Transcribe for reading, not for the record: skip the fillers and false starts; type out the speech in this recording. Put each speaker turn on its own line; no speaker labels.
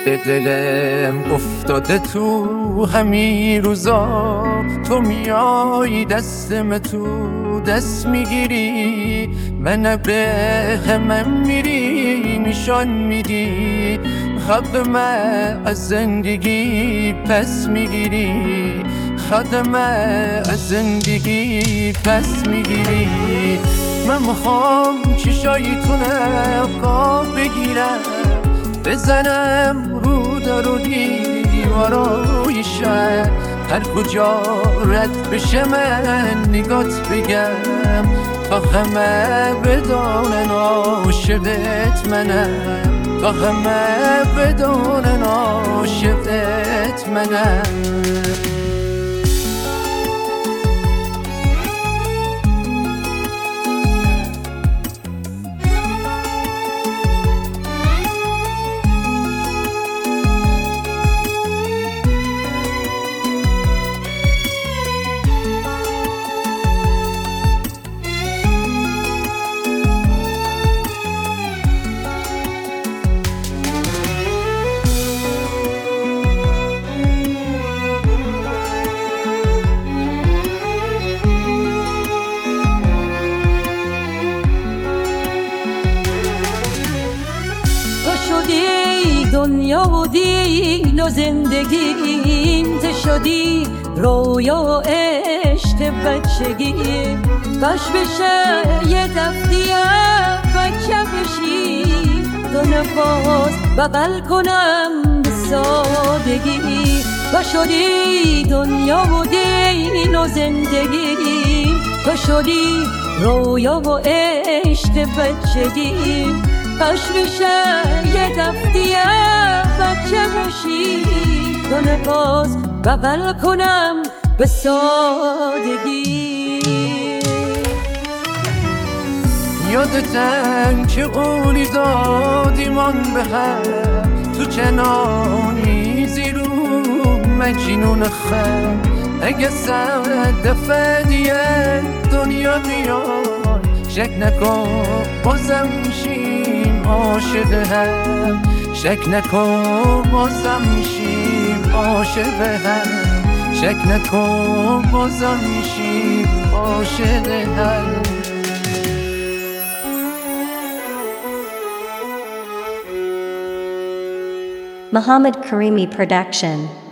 به دلم افتاده تو همین روزا، تو میای دستم تو دست میگیری، من به همم میری نشان میدی، خط من از زندگی پس میگیری، خط من از زندگی پس میگیری. من میخوام چشایتونه قاب بگیرم، بزنم رو در و دیوارای شهر، هر کجا رد بشه من نگات بگم، تا همه بدانن عاشقت منم، تا همه بدانن عاشقت منم.
دنیا و دین و زندگیم، تو شدی رویا و عشق بچگیم، باش بشه یه دفتیم بچه بشی، دو نفس بغل کنم به سادگی. تو شدی دنیا و دین و زندگیم، تو شدی رویا و عشق بچگیم، باش بشه یه دفتیه بچه بشی، دو نفس بغل کنم به سادگی.
یادتن که قولی دادیمان به هم، تو چنانی زیرو مجنون خم، اگه دفعه دیگه دنیا بیاد، شک نکن بازم میشیم عاشق هم، شک نکن بازم میشیم عاشق هم، شک نکن بازم میشیم عاشق هم.
Muhammad Karimi Production.